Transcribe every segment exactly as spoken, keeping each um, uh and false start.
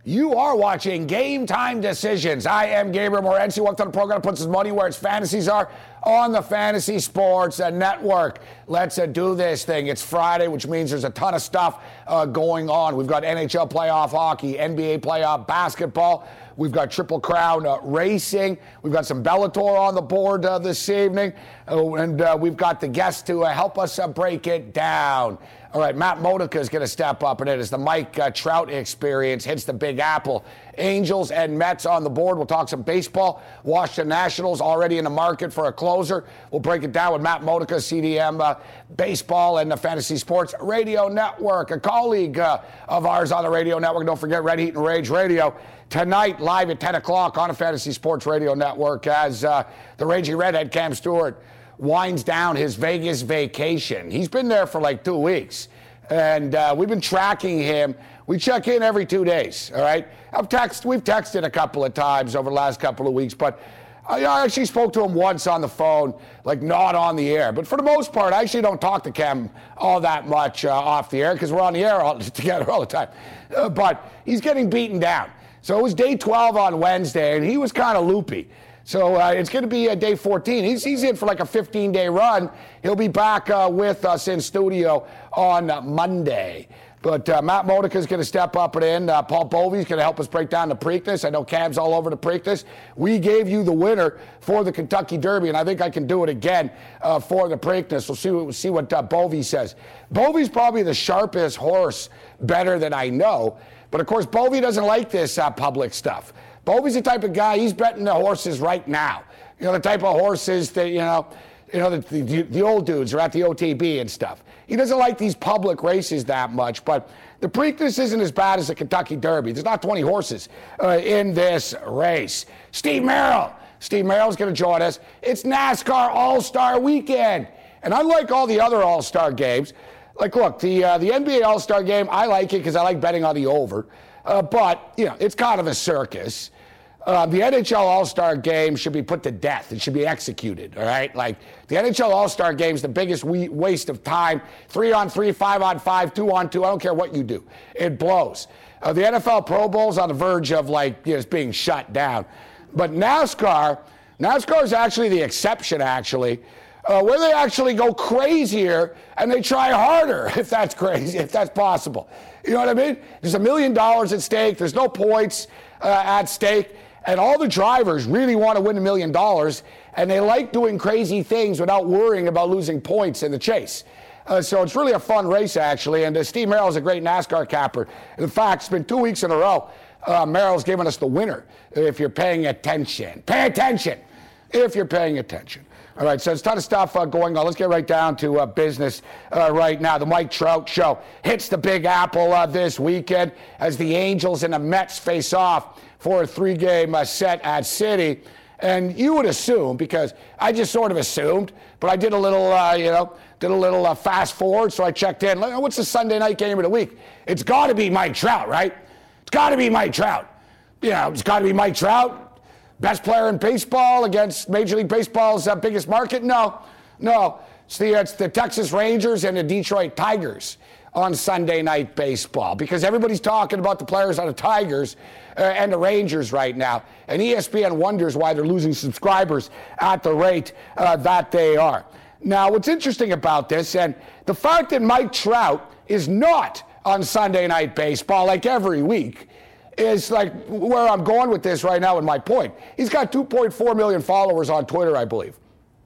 You are watching Game Time Decisions. I am Gabriel Morency. Welcome to the program that puts his money where its fantasies are on the Fantasy Sports Network. Let's uh, do this thing. It's Friday, which means there's a ton of stuff uh, going on. We've got N H L playoff hockey, N B A playoff basketball. We've got Triple Crown uh, racing. We've got some Bellator on the board uh, this evening. Uh, and uh, we've got the guests to uh, help us uh, break it down. All right, Matt Modica is going to step up in it as the Mike uh, Trout experience hits the Big Apple. Angels and Mets on the board. We'll talk some baseball. Washington Nationals already in the market for a closer. We'll break it down with Matt Modica, C D M uh, Baseball and the Fantasy Sports Radio Network, a colleague uh, of ours on the radio network. Don't forget Red Heat and Rage Radio. Tonight, live at ten o'clock on the Fantasy Sports Radio Network as uh, the Raging Redhead Cam Stewart winds down his Vegas vacation. He's been there for like two weeks, and uh, we've been tracking him. We check in every two days, all right? I've text, we've texted a couple of times over the last couple of weeks, but I actually spoke to him once on the phone, like not on the air. But for the most part, I actually don't talk to Cam all that much uh, off the air because we're on the air all, together all the time. Uh, but he's getting beaten down. So it was day twelve on Wednesday, and he was kind of loopy. So uh, it's going to be uh, day fourteen. He's, he's in for like a fifteen-day run. He'll be back uh, with us in studio on uh, Monday. But uh, Matt Modica is going to step up and in. Uh, Paul Bovey is going to help us break down the Preakness. I know Cam's all over the Preakness. We gave you the winner for the Kentucky Derby, and I think I can do it again uh, for the Preakness. We'll see, we'll see what uh, Bovey says. Bovey's probably the sharpest horse better than I know. But, of course, Bovey doesn't like this uh, public stuff. Bovey's the type of guy, he's betting the horses right now. You know, the type of horses that, you know, you know, the, the, the old dudes are at the O T B and stuff. He doesn't like these public races that much, but the Preakness isn't as bad as the Kentucky Derby. There's not twenty horses uh, in this race. Steve Merrill. Steve Merrill's going to join us. It's NASCAR All-Star Weekend. And unlike all the other All-Star games, like, look, the uh, the N B A All-Star Game, I like it because I like betting on the over. Uh, but, you know, it's kind of a circus. Uh, the N H L All-Star Game should be put to death. It should be executed, all right? Like, the N H L All-Star Game is the biggest we- waste of time. Three on three, five on five, two on two. I don't care what you do. It blows. Uh, the N F L Pro Bowl's on the verge of, like, you know, it's being shut down. But NASCAR, NASCAR is actually the exception, actually, uh, where they actually go crazier and they try harder, if that's crazy, if that's possible. You know what I mean? There's a million dollars at stake. There's no points uh, at stake. And all the drivers really want to win a million dollars, and they like doing crazy things without worrying about losing points in the chase. Uh, so it's really a fun race, actually, and uh, Steve Merrill is a great NASCAR capper. In fact, it's been two weeks in a row. Uh, Merrill's given us the winner, if you're paying attention. Pay attention, if you're paying attention. All right, so there's a ton of stuff uh, going on. Let's get right down to uh, business uh, right now. The Mike Trout Show hits the Big Apple uh, this weekend as the Angels and the Mets face off for a three-game uh, set at Citi. And you would assume, because I just sort of assumed, but I did a little, uh, you know, did a little uh, fast forward, so I checked in. What's the Sunday night game of the week? It's got to be Mike Trout, right? It's got to be Mike Trout. You know, it's got to be Mike Trout, best player in baseball against Major League Baseball's uh, biggest market? No, no. It's the, it's the Texas Rangers and the Detroit Tigers on Sunday Night Baseball, because everybody's talking about the players on the Tigers uh, and the Rangers right now. And E S P N wonders why they're losing subscribers at the rate uh, that they are. Now, what's interesting about this, and the fact that Mike Trout is not on Sunday Night Baseball like every week, is like where I'm going with this right now in my point. He's got two point four million followers on Twitter, I believe.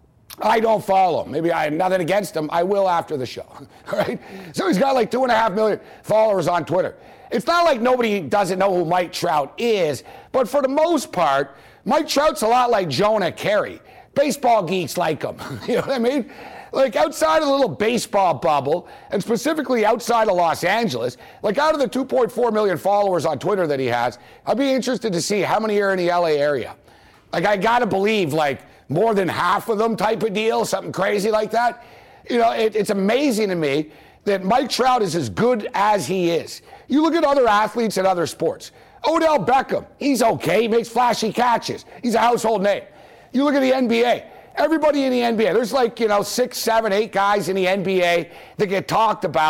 I don't follow him. Maybe I have nothing against him. I will after the show. All right? So he's got like two and a half million followers on Twitter. It's not like nobody doesn't know who Mike Trout is, but for the most part, Mike Trout's a lot like Jonah Carey. Baseball geeks like him. You know what I mean? Like outside of the little baseball bubble, and specifically outside of Los Angeles, like out of the two point four million followers on Twitter that he has, I'd be interested to see how many are in the L A area. Like I gotta believe like more than half of them type of deal, something crazy like that. You know, it, it's amazing to me that Mike Trout is as good as he is. You look at other athletes in other sports. Odell Beckham, he's okay, he makes flashy catches. He's a household name. You look at the N B A. Everybody in the N B A, there's like, you know, six, seven, eight guys in the N B A that get talked about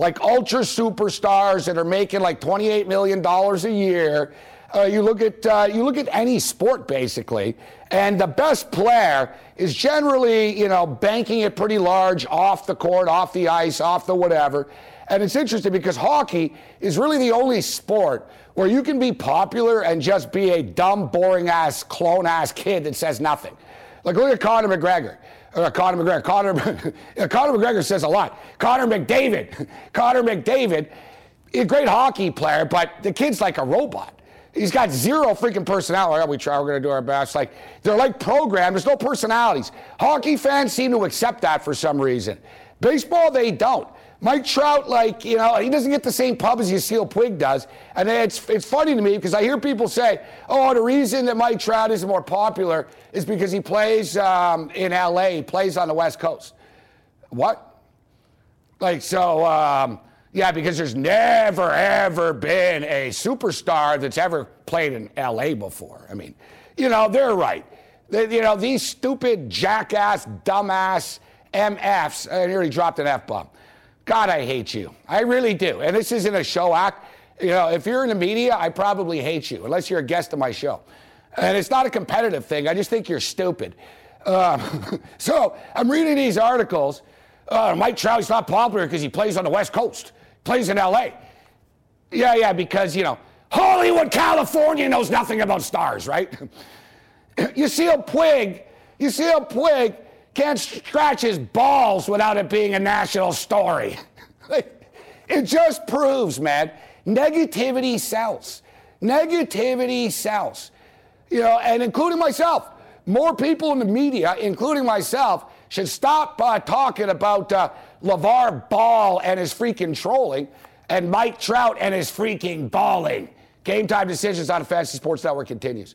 like ultra superstars that are making like twenty-eight million dollars a year. Uh, you look at uh, you look at any sport basically, and the best player is generally, you know, banking it pretty large off the court, off the ice, off the whatever. And it's interesting because hockey is really the only sport where you can be popular and just be a dumb, boring-ass, clone-ass kid that says nothing. Like, look at Conor McGregor. Uh, Conor McGregor. Conor, Conor McGregor says a lot. Conor McDavid. Conor McDavid, a great hockey player, but the kid's like a robot. He's got zero freaking personality. Oh, we try, we're going to do our best. Like, they're like programmed. There's no personalities. Hockey fans seem to accept that for some reason. Baseball, they don't. Mike Trout, like, you know, he doesn't get the same pub as Yasiel Puig does. And it's it's funny to me because I hear people say, oh, the reason that Mike Trout isn't more popular is because he plays um, in L A. He plays on the West Coast. What? Like, so, um, yeah, because there's never, ever been a superstar that's ever played in L A before. I mean, you know, they're right. They, you know, these stupid, jackass, dumbass M Fs, I nearly dropped an F-bomb. God, I hate you. I really do. And this isn't a show act. You know, if you're in the media, I probably hate you, unless you're a guest on my show. And it's not a competitive thing. I just think you're stupid. Um, so I'm reading these articles. Uh, Mike Trout's not popular because he plays on the West Coast, plays in L A. Yeah, yeah, because, you know, Hollywood, California knows nothing about stars, right? You see a Puig, you see a Puig, can't scratch his balls without it being a national story. It just proves, man, negativity sells. Negativity sells. You know, and including myself. More people in the media, including myself, should stop uh, talking about uh, LeVar Ball and his freaking trolling and Mike Trout and his freaking balling. Game Time Decisions on the Fantasy Sports Network continues.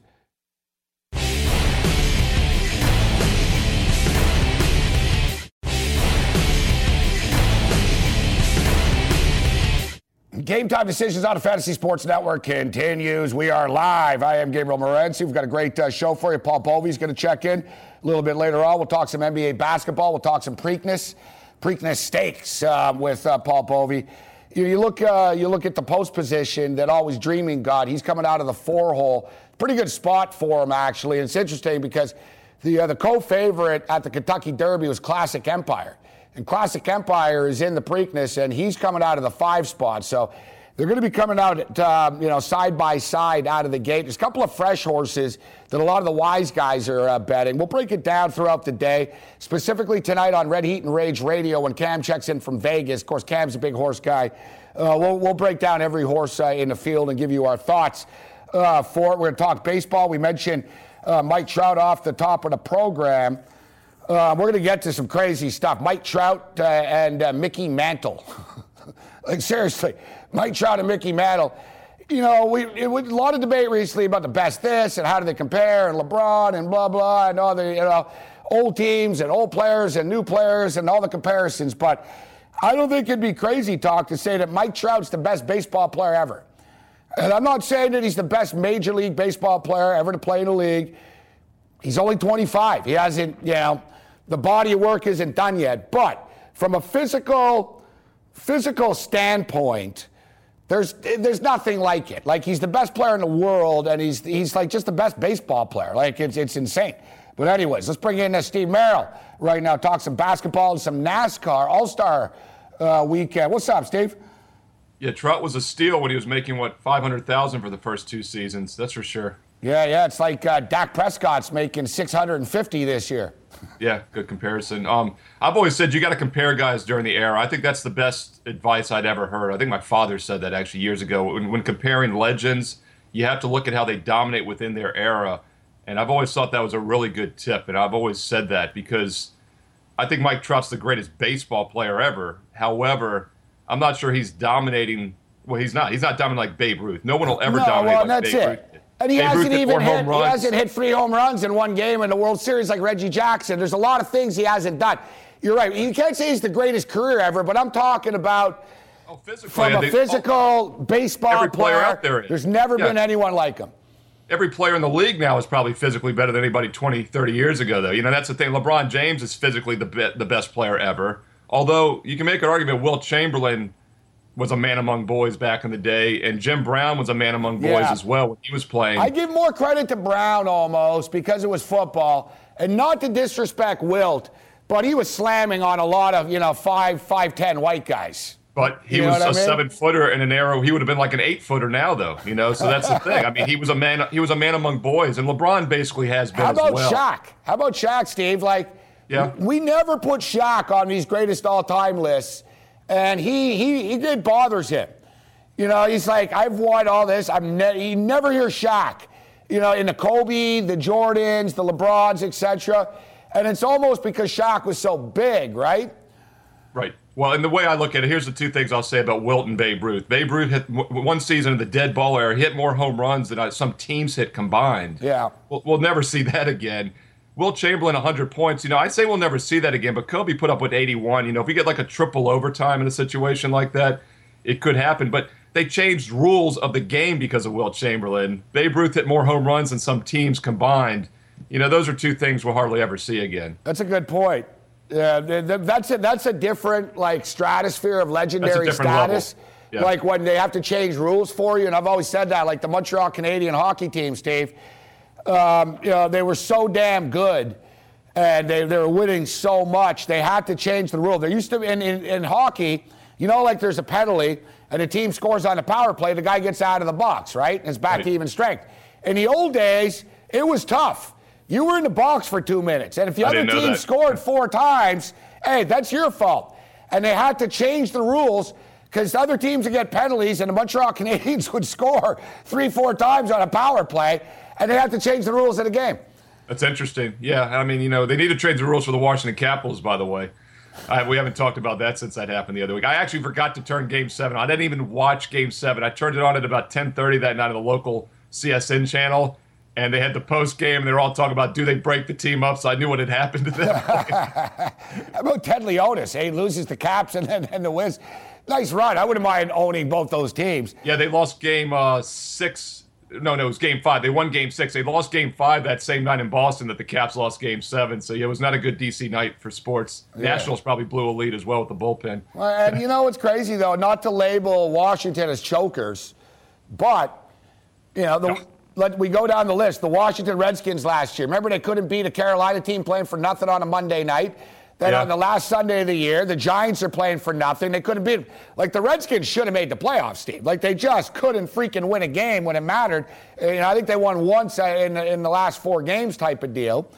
Game Time Decisions on the Fantasy Sports Network continues. We are live. I am Gabriel Morency. We've got a great uh, show for you. Paul Bovey's going to check in a little bit later on. We'll talk some N B A basketball. We'll talk some Preakness, Preakness Stakes uh, with uh, Paul Bovey. You, you look, uh, you look at the post position that Always Dreaming got. He's coming out of the four hole. Pretty good spot for him, actually. And it's interesting because the uh, the co-favorite at the Kentucky Derby was Classic Empire. And Classic Empire is in the Preakness, and he's coming out of the five spot. So they're going to be coming out, uh, you know, side by side out of the gate. There's a couple of fresh horses that a lot of the wise guys are uh, betting. We'll break it down throughout the day, specifically tonight on Red Heat and Rage Radio when Cam checks in from Vegas. Of course, Cam's a big horse guy. Uh, we'll, we'll break down every horse uh, in the field and give you our thoughts uh, for it. We're going to talk baseball. We mentioned uh, Mike Trout off the top of the program. Uh, we're going to get to some crazy stuff. Mike Trout uh, and uh, Mickey Mantle. Like, seriously, Mike Trout and Mickey Mantle. You know, we it was a lot of debate recently about the best this and how do they compare and LeBron and blah, blah, and all the, you know, old teams and old players and new players and all the comparisons. But I don't think it'd be crazy talk to say that Mike Trout's the best baseball player ever. And I'm not saying that he's the best Major League Baseball player ever to play in the league. He's only twenty-five. He hasn't, you know, the body of work isn't done yet. But from a physical, physical standpoint, there's there's nothing like it. Like, he's the best player in the world, and he's he's like just the best baseball player. Like, it's it's insane. But anyways, let's bring in uh, Steve Merrill right now. Talk some basketball and some NASCAR All-Star uh, weekend. What's up, Steve? Yeah, Trout was a steal when he was making, what, five hundred thousand dollars for the first two seasons. That's for sure. Yeah, yeah. It's like uh, Dak Prescott's making six hundred fifty this year. Yeah, good comparison. Um, I've always said you got to compare guys during the era. I think that's the best advice I'd ever heard. I think my father said that actually years ago. When, when comparing legends, you have to look at how they dominate within their era. And I've always thought that was a really good tip. And I've always said that because I think Mike Trout's the greatest baseball player ever. However, I'm not sure he's dominating. Well, he's not. He's not dominating like Babe Ruth. No one will ever no, dominate well, like that's Babe it. Ruth. And he Babe hasn't Ruth even hit, home he runs. hasn't hit three home runs in one game in the World Series like Reggie Jackson. There's a lot of things he hasn't done. You're right. You can't say he's the greatest career ever, but I'm talking about oh, physically, from a think, physical oh, baseball every player, player out there is. There's never yeah. been anyone like him. Every player in the league now is probably physically better than anybody twenty, thirty years ago, though. You know, that's the thing. LeBron James is physically the be- the best player ever. Although you can make an argument Wilt Chamberlain was a man among boys back in the day, and Jim Brown was a man among boys Yeah. as well when he was playing. I give more credit to Brown almost because it was football, and not to disrespect Wilt, but he was slamming on a lot of, you know, five, five, ten white guys. But he You know was what I a mean? seven-footer in an arrow. He would have been like an eight-footer now, though. You know, so that's the thing. I mean, he was a man. He was a man among boys, and LeBron basically has been How about as well. Shaq? How about Shaq, Steve? Like, Yeah. we never put Shaq on these greatest all-time lists, and he he he it bothers him. You know, he's like, I've won all this. I'm ne- you never hear Shaq. You know, in the Kobe, the Jordans, the LeBrons, et cetera. And it's almost because Shaq was so big, right? Right. Well, and the way I look at it, here's the two things I'll say about Wilt and Babe Ruth. Babe Ruth hit w- one season of the dead ball era, hit more home runs than uh, some teams hit combined. Yeah. We'll, we'll never see that again. Wilt Chamberlain, one hundred points. You know, I say we'll never see that again, but Kobe put up with eighty-one. You know, if we get like a triple overtime in a situation like that, it could happen. But they changed rules of the game because of Wilt Chamberlain. Babe Ruth hit more home runs than some teams combined. You know, those are two things we'll hardly ever see again. That's a good point. Yeah, th- th- that's a, that's a different like stratosphere of legendary different status. level. Yeah. Like when they have to change rules for you, and I've always said that. Like the Montreal Canadian hockey team, Steve. Um, you know, they were so damn good, and they they were winning so much. They had to change the rule. There used to be in, in in hockey, you know, like there's a penalty, and the team scores on a power play. The guy gets out of the box, right? And it's back Right. to even strength. In the old days, it was tough. You were in the box for two minutes, and if the I other didn't know team that. scored four times, hey, that's your fault. And they had to change the rules because other teams would get penalties, and the Montreal Canadiens would score three, four times on a power play, and they had to change the rules of the game. That's interesting. Yeah, I mean, you know, they need to change the rules for the Washington Capitals, by the way. I, we haven't talked about that since that happened the other week. I actually forgot to turn Game seven. I didn't even watch Game seven. I turned it on at about ten thirty that night on the local C S N channel, and they had the post game, and they were all talking about, do they break the team up? So I knew what had happened at that point. How about Ted Leotis? He loses the Caps and then and the Wiz. Nice run. I wouldn't mind owning both those teams. Yeah, they lost game uh, six. No, no, it was game five. They won game six. They lost game five that same night in Boston that the Caps lost game seven. So, yeah, it was not a good D C night for sports. Yeah. Nationals probably blew a lead as well with the bullpen. Well, and you know what's crazy, though? Not to label Washington as chokers, but, you know, the, let, we go down the list. The Washington Redskins last year. Remember they couldn't beat a Carolina team playing for nothing on a Monday night? Then Yeah. on the last Sunday of the year, the Giants are playing for nothing. They couldn't beat them. Like, the Redskins should have made the playoffs, Steve. Like, they just couldn't freaking win a game when it mattered. You know, I think they won once in, in the last four games type of deal.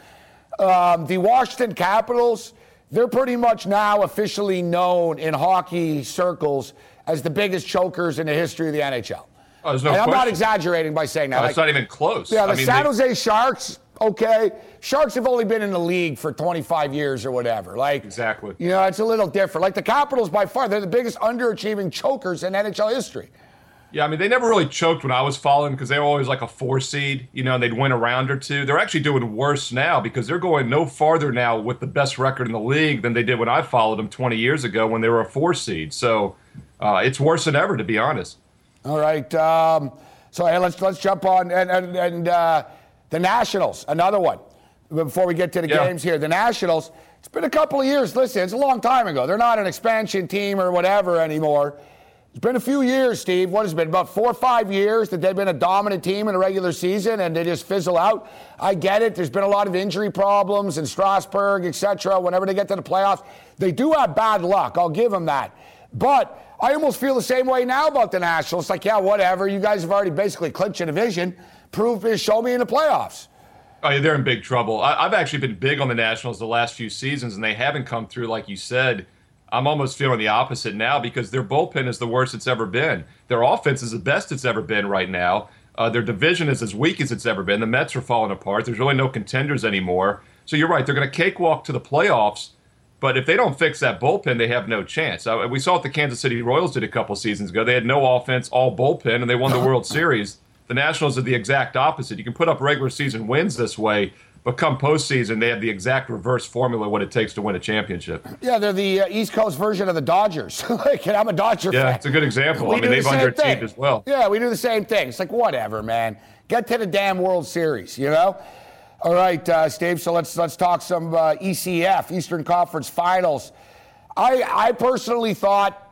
Um, the Washington Capitals, they're pretty much now officially known in hockey circles as the biggest chokers in the history of the N H L. Oh, there's no and I'm not question. exaggerating by saying that. Oh, it's Like, not even close. yeah, the I mean, San they- Jose Sharks, okay. Sharks have only been in the league for twenty-five years or whatever. Like, Exactly. You know, it's a little different. Like the Capitals, by far, they're the biggest underachieving chokers in N H L history. Yeah, I mean, they never really choked when I was following because they were always like a four seed, you know, and they'd win a round or two. They're actually doing worse now because they're going no farther now with the best record in the league than they did when I followed them twenty years ago when they were a four seed. So uh, it's worse than ever, to be honest. All right. Um, so hey, let's let's jump on and and, and uh, the Nationals, another one. Before we get to the Yeah. games here, the Nationals. It's been a couple of years. Listen, it's a long time ago. They're not an expansion team or whatever anymore. It's been a few years, Steve. What has it been? About four or five years that they've been a dominant team in a regular season and they just fizzle out. I get it. There's been a lot of injury problems in Strasburg, et cetera. Whenever they get to the playoffs, they do have bad luck. I'll give them that. But I almost feel the same way now about the Nationals. It's like, yeah, whatever. You guys have already basically clinched a division. Prove it. Show me in the playoffs. Oh, yeah, they're in big trouble. I, I've actually been big on the Nationals the last few seasons, and they haven't come through like you said. I'm almost feeling the opposite now because their bullpen is the worst it's ever been. Their offense is the best it's ever been right now. Uh, their division is as weak as it's ever been. The Mets are falling apart. There's really no contenders anymore. So you're right. They're going to cakewalk to the playoffs. But if they don't fix that bullpen, they have no chance. Uh, we saw what the Kansas City Royals did a couple seasons ago. They had no offense, all bullpen, and they won the World Series. The Nationals are the exact opposite. You can put up regular season wins this way, but come postseason, they have the exact reverse formula what it takes to win a championship. Yeah, they're the uh, East Coast version of the Dodgers. Like, and I'm a Dodger Yeah, fan. it's a good example. We I mean, do the they've same underachieved thing. as well. Yeah, we do the same thing. It's like, whatever, man. Get to the damn World Series, you know? All right, uh, Steve, so let's let's talk some uh, E C F, Eastern Conference Finals. I, I personally thought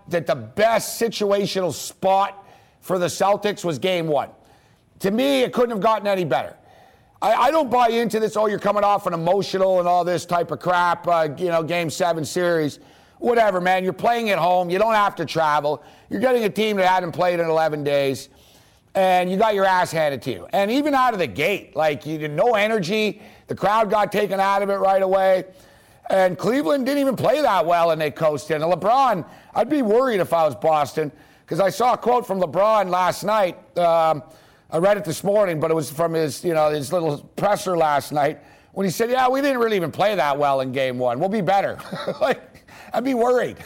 that the best situational spot for the Celtics was game one. To me, it couldn't have gotten any better. I, I don't buy into this, oh, you're coming off an emotional and all this type of crap, uh, you know, game seven series. Whatever, man. You're playing at home. You don't have to travel. You're getting a team that hadn't played in eleven days, and you got your ass handed to you. And even out of the gate, like, you did no energy. The crowd got taken out of it right away. And Cleveland didn't even play that well, and they coasted. And LeBron, I'd be worried if I was Boston, because I saw a quote from LeBron last night. Um, I read it this morning, but it was from his, you know, his little presser last night when he said, yeah, we didn't really even play that well in game one. We'll be better. Like, I'd be worried.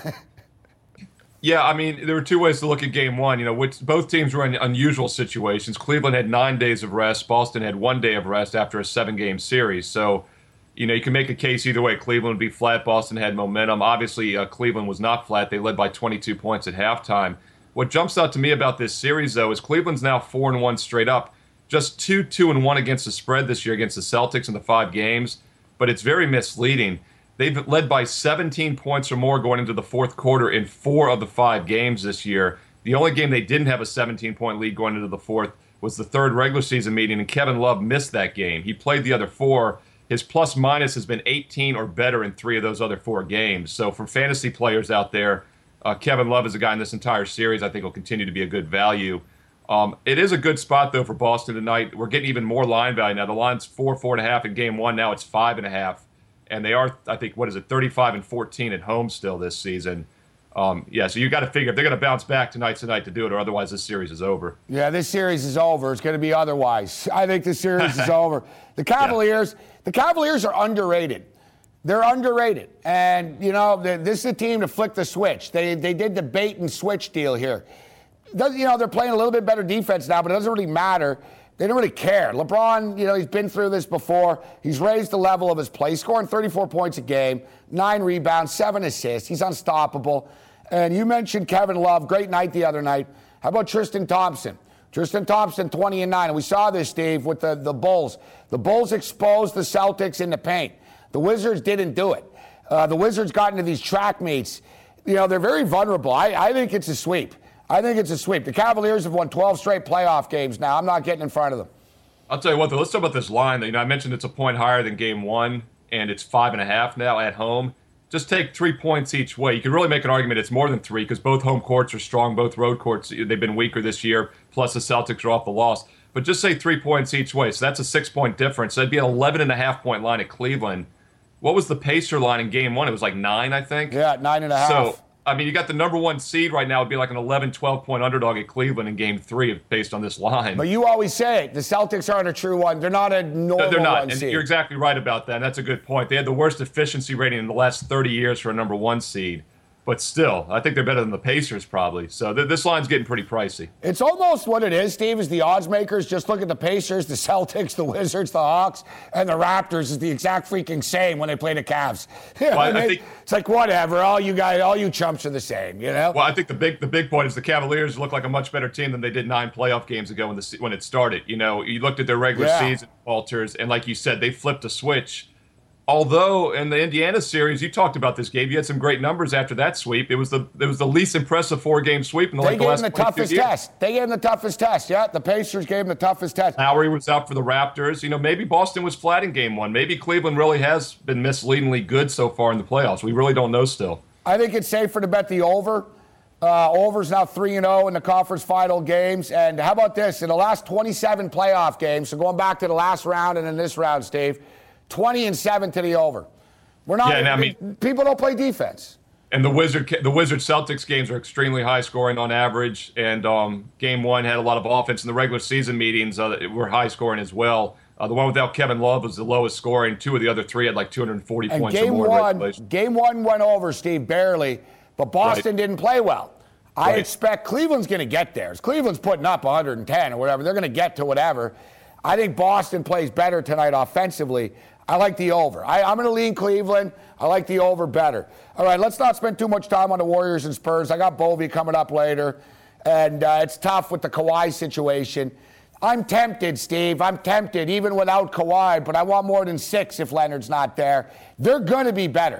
Yeah, I mean, there were two ways to look at game one. You know, which both teams were in unusual situations. Cleveland had nine days of rest. Boston had one day of rest after a seven-game series. So, you know, you can make a case either way. Cleveland would be flat. Boston had momentum. Obviously, uh, Cleveland was not flat. They led by twenty-two points at halftime. What jumps out to me about this series, though, is Cleveland's now four and one straight up. Just two, two and one against the spread this year against the Celtics in the five games. But it's very misleading. They've led by seventeen points or more going into the fourth quarter in four of the five games this year. The only game they didn't have a seventeen-point lead going into the fourth was the third regular season meeting, and Kevin Love missed that game. He played the other four. His plus-minus has been eighteen or better in three of those other four games. So for fantasy players out there, uh, Kevin Love is a guy in this entire series I think will continue to be a good value. Um, it is a good spot, though, for Boston tonight. We're getting even more line value now. The line's four, four and a half in game one. Now it's five and a half. And they are, I think, what is it, thirty-five and fourteen at home still this season. Um, yeah, so you got to figure if they're going to bounce back tonight tonight to do it, or otherwise this series is over. Yeah, this series is over. It's going to be otherwise. I think this series is over. The Cavaliers, yeah. the Cavaliers are underrated. They're underrated, and you know this is a team to flick the switch. They they did the bait and switch deal here. Does, you know they're playing a little bit better defense now, but it doesn't really matter. They don't really care. LeBron, you know, he's been through this before. He's raised the level of his play, scoring thirty-four points a game, nine rebounds, seven assists. He's unstoppable. And you mentioned Kevin Love, great night the other night. How about Tristan Thompson? Tristan Thompson, twenty and nine. And we saw this, Steve, with the, the Bulls. The Bulls exposed the Celtics in the paint. The Wizards didn't do it. Uh, the Wizards got into these track meets. You know, they're very vulnerable. I, I think it's a sweep. I think it's a sweep. The Cavaliers have won twelve straight playoff games now. I'm not getting in front of them. I'll tell you what, though. Let's talk about this line. You know, I mentioned it's a point higher than game one, and it's five and a half now at home. Just take three points each way. You could really make an argument it's more than three because both home courts are strong. Both road courts, they've been weaker this year, plus the Celtics are off the loss. But just say three points each way. So that's a six-point difference. That'd be an eleven and a half point line at Cleveland. What was the Pacer line in game one? It was like nine, I think. Yeah, nine and a half. So, I mean, you got the number one seed right now. It'd be like an eleven, twelve point underdog at Cleveland in game three based on this line. But you always say it. The Celtics aren't a true one. They're not a normal no, they're not. one And seed. You're exactly right about that. And that's a good point. They had the worst efficiency rating in the last thirty years for a number one seed. But still, I think they're better than the Pacers probably. So th- this line's getting pretty pricey. It's almost what it is, Steve, is the odds makers. Just look at the Pacers, the Celtics, the Wizards, the Hawks, and the Raptors is the exact freaking same when they play the Cavs. You know, well, I, I I think, it's like, whatever, all you guys, all you chumps are the same, you know? Well, I think the big the big point is the Cavaliers look like a much better team than they did nine playoff games ago when the when it started. You know, you looked at their regular yeah. season falters, and like you said, they flipped a switch. Although in the Indiana series, you talked about this, Gabe. You had some great numbers after that sweep. It was the it was the least impressive four-game sweep in the, they like, gave the last them the toughest years. test. They gave them the toughest test. Yeah, the Pacers gave them the toughest test. Lowry was out for the Raptors. You know, maybe Boston was flat in game one. Maybe Cleveland really has been misleadingly good so far in the playoffs. We really don't know still. I think it's safer to bet the over. Uh, over's now three and oh in the conference final games. And how about this? In the last twenty-seven playoff games, so going back to the last round and in this round, Steve, twenty and seven to the over. We're not. Yeah, and I mean, people don't play defense. And the Wizard, the Wizard Celtics games are extremely high scoring on average. And um, game one had a lot of offense. In the regular season meetings uh, were high scoring as well. Uh, the one without Kevin Love was the lowest scoring. Two of the other three had like two hundred forty and points game or more. One, game one went over, Steve, barely. But Boston right. didn't play well. I right. expect Cleveland's going to get there. Cleveland's putting up one hundred ten or whatever. They're going to get to whatever. I think Boston plays better tonight offensively. I like the over. I, I'm going to lean Cleveland. I like the over better. All right, let's not spend too much time on the Warriors and Spurs. I got Bovey coming up later, and uh, it's tough with the Kawhi situation. I'm tempted, Steve. I'm tempted, even without Kawhi, but I want more than six if Leonard's not there. They're going to be better.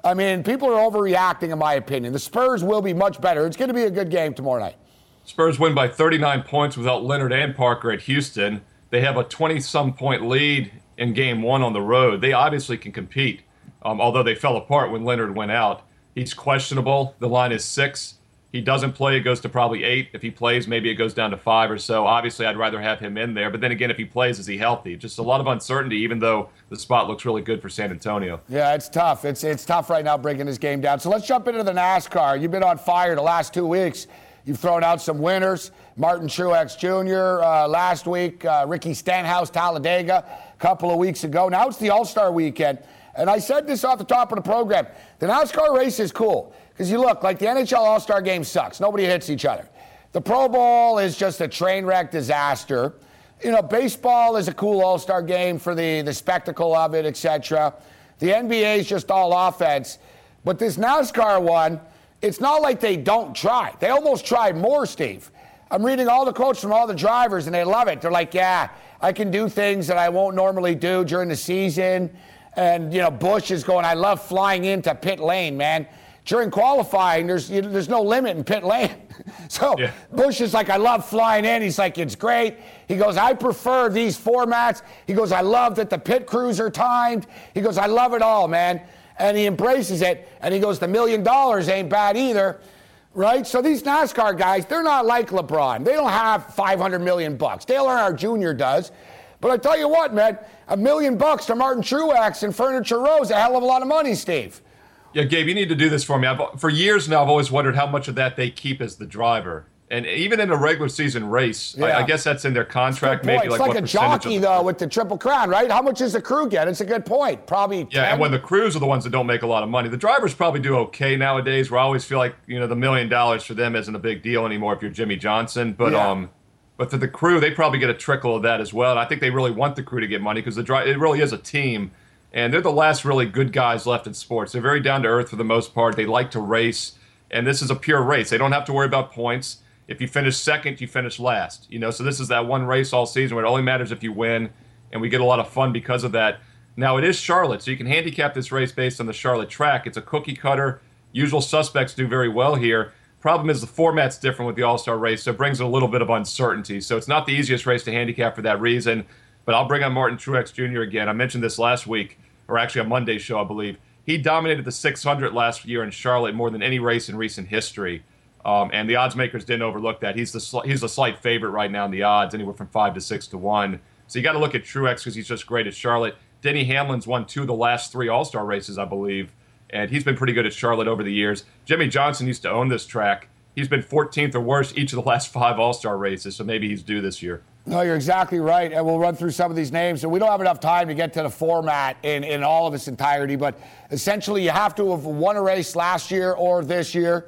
I mean, people are overreacting, in my opinion. The Spurs will be much better. It's going to be a good game tomorrow night. Spurs win by thirty-nine points without Leonard and Parker at Houston. They have a twenty-some point lead in game one on the road. They obviously can compete, um, although they fell apart when Leonard went out. He's questionable. The line is six. He doesn't play, it goes to probably eight. If he plays, maybe it goes down to five or so. Obviously, I'd rather have him in there. But then again, if he plays, is he healthy? Just a lot of uncertainty, even though the spot looks really good for San Antonio. Yeah, it's tough. It's it's tough right now breaking this game down. So let's jump into the NASCAR. You've been on fire the last two weeks. You've thrown out some winners. Martin Truex Junior Uh, last week, uh, Ricky Stenhouse, Talladega, a couple of weeks ago. Now it's the All-Star weekend. And I said this off the top of the program. The NASCAR race is cool. Because you look, like the N H L All-Star game sucks. Nobody hits each other. The Pro Bowl is just a train wreck disaster. You know, baseball is a cool All-Star game for the, the spectacle of it, et cetera. The N B A is just all offense. But this NASCAR one, it's not like they don't try. They almost tried more, Steve. I'm reading all the quotes from all the drivers, and they love it. They're like, yeah, I can do things that I won't normally do during the season. And, you know, Busch is going, I love flying into pit lane, man. During qualifying, there's you know, there's no limit in pit lane. so yeah. Busch is like, I love flying in. He's like, it's great. He goes, I prefer these formats. He goes, I love that the pit crews are timed. He goes, I love it all, man. And he embraces it. And he goes, the million dollars ain't bad either, right? So these NASCAR guys, they're not like LeBron. They don't have five hundred million bucks. Dale Earnhardt Junior does. But I tell you what, man, a million bucks to Martin Truex and Furniture Row is a hell of a lot of money, Steve. Yeah, Gabe, you need to do this for me. I've, for years now, I've always wondered how much of that they keep as the driver. And even in a regular season race, yeah. I, I guess that's in their contract. Maybe it's like, like a jockey, though, with the Triple Crown, right? How much does the crew get? It's a good point. Probably Yeah, ten. And when the crews are the ones that don't make a lot of money. The drivers probably do okay nowadays, where I always feel like, you know, the million dollars for them isn't a big deal anymore if you're Jimmy Johnson. But yeah. um, but for the crew, they probably get a trickle of that as well. And I think they really want the crew to get money because the dri- it really is a team. And they're the last really good guys left in sports. They're very down to earth for the most part. They like to race. And this is a pure race. They don't have to worry about points. If you finish second, you finish last. You know, so this is that one race all season where it only matters if you win. And we get a lot of fun because of that. Now, it is Charlotte, so you can handicap this race based on the Charlotte track. It's a cookie cutter. Usual suspects do very well here. Problem is the format's different with the All-Star race, so it brings a little bit of uncertainty. So it's not the easiest race to handicap for that reason. But I'll bring on Martin Truex Junior again. I mentioned this last week. Or actually a Monday show, I believe. He dominated the six hundred last year in Charlotte more than any race in recent history. Um, and the odds makers didn't overlook that. He's the sl- he's the slight favorite right now in the odds, anywhere from five to six to one. So you got to look at Truex because he's just great at Charlotte. Denny Hamlin's won two of the last three All-Star races, I believe. And he's been pretty good at Charlotte over the years. Jimmy Johnson used to own this track. He's been fourteenth or worse each of the last five All-Star races, so maybe he's due this year. No, you're exactly right, and we'll run through some of these names. And we don't have enough time to get to the format in, in all of its entirety, but essentially you have to have won a race last year or this year,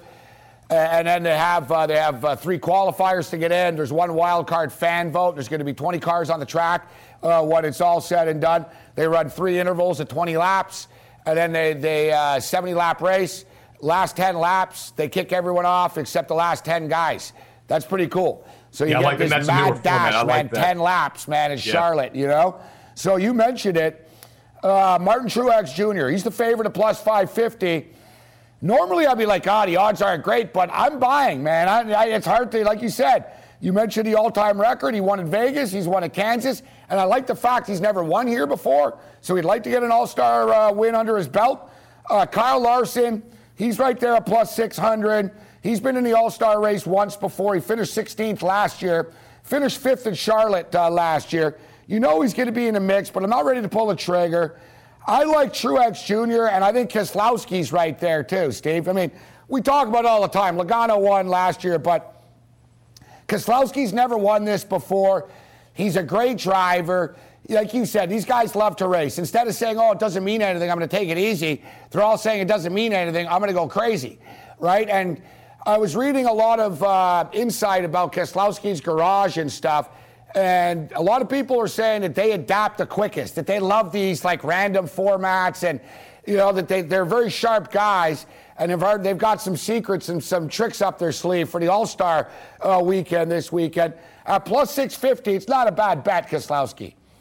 and then they have uh, they have uh, three qualifiers to get in. There's one wild card fan vote. There's going to be twenty cars on the track uh, when it's all said and done. They run three intervals at twenty laps, and then they they uh, seventy lap race. Last ten laps, they kick everyone off except the last ten guys. That's pretty cool. So you yeah, get like this that's mad dash, man, like ten laps, man, in yeah. Charlotte, you know? So you mentioned it. Uh, Martin Truex Junior, he's the favorite at plus five fifty. Normally I'd be like, God, the odds aren't great, but I'm buying, man. I, I, it's hard to, like you said, you mentioned the all-time record. He won in Vegas. He's won in Kansas. And I like the fact he's never won here before. So he'd like to get an all-star uh, win under his belt. Uh, Kyle Larson, he's right there at plus six hundred. He's been in the All-Star race once before. He finished sixteenth last year. Finished fifth in Charlotte uh, last year. You know he's going to be in the mix, but I'm not ready to pull the trigger. I like Truex Junior, and I think Keselowski's right there too, Steve. I mean, we talk about it all the time. Logano won last year, but Keselowski's never won this before. He's a great driver. Like you said, these guys love to race. Instead of saying, oh, it doesn't mean anything, I'm going to take it easy, they're all saying it doesn't mean anything, I'm going to go crazy, right? And I was reading a lot of uh, insight about Keselowski's garage and stuff, and a lot of people are saying that they adapt the quickest, that they love these like random formats, and you know that they, they're very sharp guys, and they've, heard, they've got some secrets and some tricks up their sleeve for the All-Star uh, weekend this weekend. At plus six fifty, it's not a bad bet, Keselowski.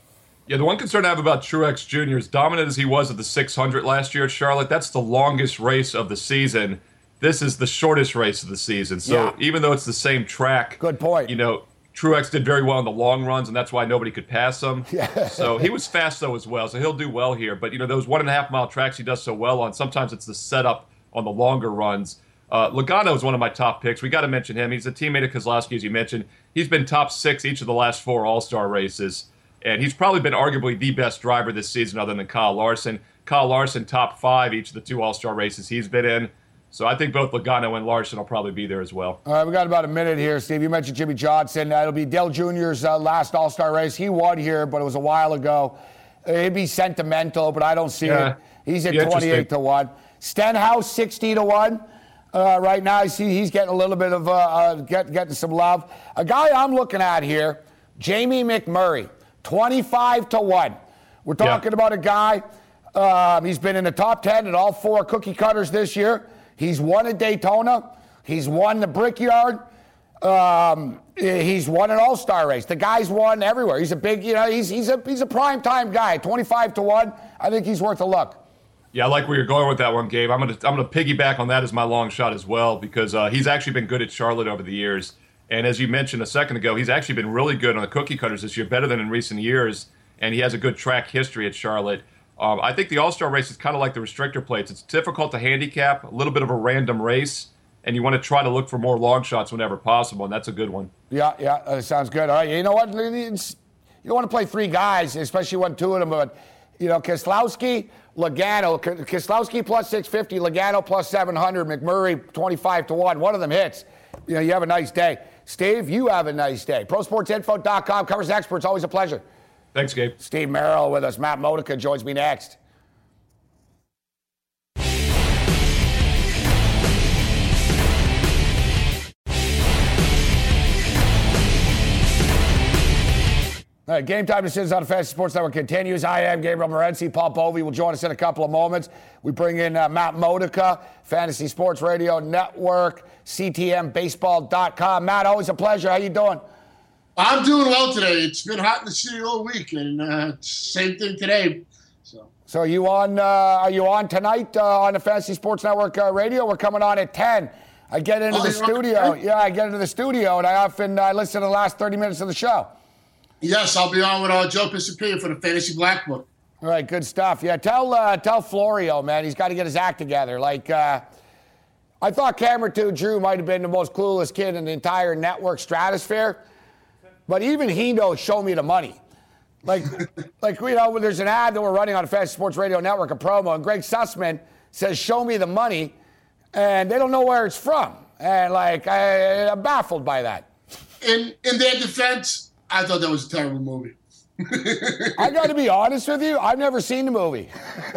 Yeah, the one concern I have about Truex Junior, as dominant as he was at the six hundred last year at Charlotte, that's the longest race of the season. This is the shortest race of the season. So Yeah. even though it's the same track, Good point. You know, Truex did very well in the long runs, and that's why nobody could pass him. Yeah. So he was fast, though, as well. So he'll do well here. But, you know, those one and a half mile tracks he does so well on, sometimes it's the setup on the longer runs. Uh, Logano is one of my top picks. We got to mention him. He's a teammate of Keselowski, as you mentioned. He's been top six each of the last four All-Star races. And he's probably been arguably the best driver this season other than Kyle Larson. Kyle Larson, top five each of the two All-Star races he's been in. So I think both Logano and Larson will probably be there as well. All right, we got about a minute here, Steve. You mentioned Jimmy Johnson. Uh, it'll be Dale Junior's uh, last All-Star race. He won here, but it was a while ago. It'd be sentimental, but I don't see Yeah. it. He's at Be twenty-eight to one. Stenhouse, sixty to one. Uh, right now, I see he's getting a little bit of uh, uh, get, getting some love. A guy I'm looking at here, Jamie McMurray, twenty-five to one. We're talking Yeah. about a guy. Um, he's been in the top ten at all four cookie cutters this year. He's won at Daytona. He's won the Brickyard. Um, he's won an All-Star race. The guy's won everywhere. He's a big, you know, he's he's a he's a prime time guy. twenty-five to one. I think he's worth a look. Yeah, I like where you're going with that one, Gabe. I'm gonna I'm gonna piggyback on that as my long shot as well because uh, he's actually been good at Charlotte over the years. And as you mentioned a second ago, he's actually been really good on the cookie cutters this year, better than in recent years. And he has a good track history at Charlotte. Um, I think the All-Star race is kind of like the restrictor plates. It's difficult to handicap, a little bit of a random race, and you want to try to look for more long shots whenever possible, and that's a good one. Yeah, yeah, uh, sounds good. All right, you know what? It's, you don't want to play three guys, especially when two of them. But you know, Keselowski, Logano, Keselowski plus six fifty, Logano plus seven hundred, McMurray twenty-five to one. One of them hits. You know, you have a nice day. Steve, you have a nice day. pro sports info dot com covers experts. Always a pleasure. Thanks, Gabe. Steve Merrill with us. Matt Modica joins me next. All right, Game Time Decisions on the Fantasy Sports Network continues. I am Gabriel Morency. Paul Bovey will join us in a couple of moments. We bring in uh, Matt Modica, Fantasy Sports Radio Network, C T M baseball dot com. Matt, always a pleasure. How you doing? I'm doing well today. It's been hot in the city all week, and uh, same thing today. So, so are you on? Uh, are you on tonight uh, on the Fantasy Sports Network uh, Radio? We're coming on at ten. I get into Oh, the you're on studio. at ten? Yeah, I get into the studio, and I often uh, listen to the last thirty minutes of the show. yes, I'll be on with uh, Joe Pisapia for the Fantasy Black Book. All right, good stuff. Yeah, tell uh, tell Florio, man, he's got to get his act together. Like, uh, I thought Cameron two Drew might have been the most clueless kid in the entire network stratosphere, but even he knows show me the money. Like, like you know, there's an ad that we're running on Fantasy Sports Radio Network, a promo, and Greg Sussman says, show me the money, and they don't know where it's from. And, like, I, I'm baffled by that. In in their defense, I thought that was a terrible movie. I got to be honest with you, I've never seen the movie.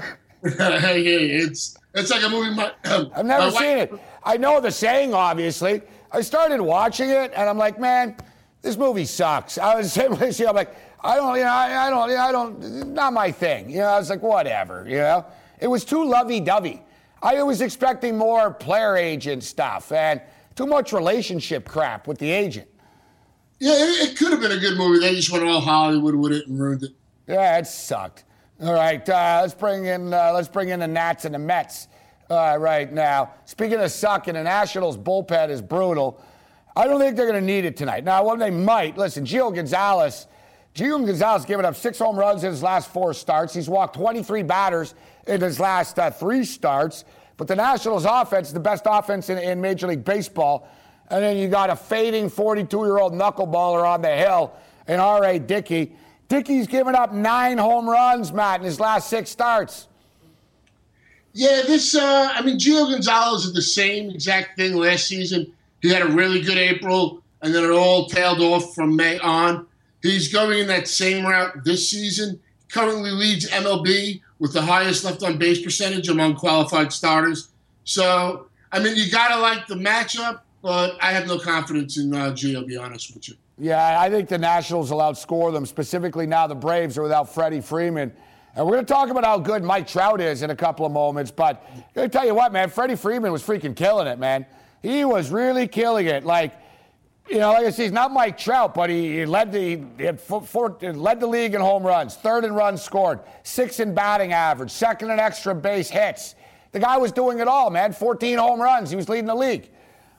it's it's like a movie. My, I've never my seen wife- it. I know the saying, obviously. I started watching it, and I'm like, man, this movie sucks. I was saying, I'm like, I don't, you know, I, I don't, I don't, not my thing. You know, I was like, whatever, you know. It was too lovey-dovey. I was expecting more player agent stuff and too much relationship crap with the agent. Yeah, it, it could have been a good movie. They just went all Hollywood with it and ruined it. Yeah, it sucked. All right, uh, let's bring in uh, let's bring in the Nats and the Mets uh, right now. Speaking of sucking, the Nationals bullpen is brutal. I don't think they're going to need it tonight. Now, what they might, listen, Gio Gonzalez, Gio Gonzalez given up six home runs in his last four starts. He's walked twenty-three batters in his last uh, three starts. But the Nationals offense is the best offense in, in Major League Baseball. And then you got a fading forty-two-year-old knuckleballer on the hill in R A. Dickey. Dickey's given up nine home runs, Matt, in his last six starts. Yeah, this, uh, I mean, Gio Gonzalez did the same exact thing last season. He had a really good April, and then it all tailed off from May on. He's going in that same route this season. Currently leads M L B with the highest left-on-base percentage among qualified starters. So, I mean, you got to like the matchup, but I have no confidence in uh, Gio, to be honest with you. Yeah, I think the Nationals will outscore them, specifically now the Braves are without Freddie Freeman. And we're going to talk about how good Mike Trout is in a couple of moments. But I'm going to tell you what, man, Freddie Freeman was freaking killing it, man. He was really killing it. Like, You know, like I said, he's not Mike Trout, but he, he led the he had four, four, led the league in home runs, third in runs scored, sixth in batting average, second in extra base hits. The guy was doing it all, man. fourteen home runs. He was leading the league.